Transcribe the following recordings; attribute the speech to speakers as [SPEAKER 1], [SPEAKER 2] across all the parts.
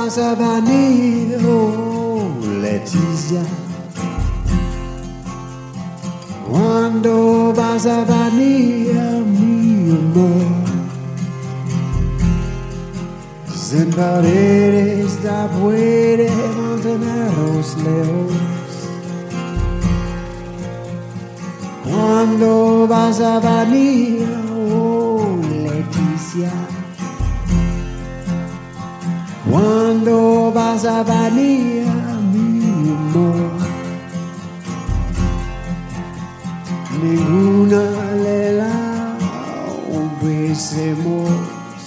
[SPEAKER 1] vas a venir, oh Leticia? ¿Cuándo vas a venir, mi amor? Sin paredes ya puede mantenerlos lejos. ¿Cuándo vas a venir, oh Leticia? ¿Cuándo vas a venir, mi amor? Ninguna le la obedecemos.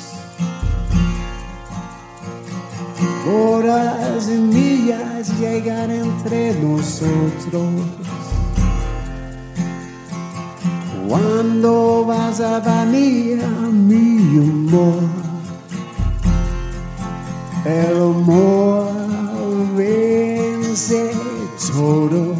[SPEAKER 1] Horas y millas llegan entre nosotros. ¿Cuándo vas a venir, mi amor? El amor vence todo.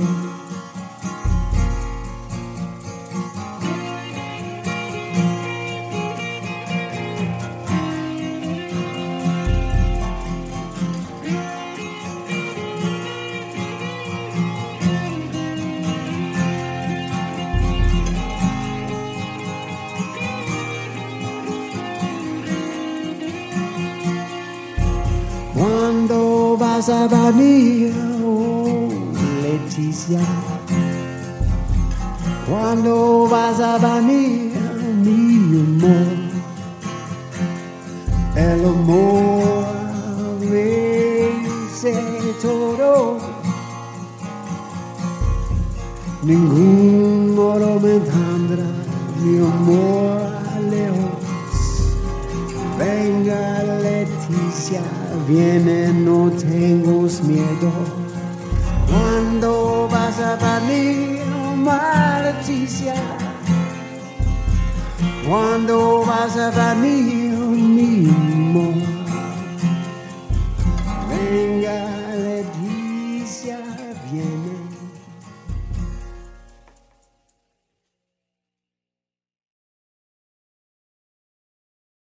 [SPEAKER 1] ¿Cuándo vas a venir, oh Leticia? ¿Cuándo vas a venir, mi amor? El amor vence todo. Ningún oro me tendrá, mi amor lejos. Venga Leticia, viene, no tengo miedo. ¿Cuándo vas a venir, Leticia? ¿Cuándo vas a venir, mi amor?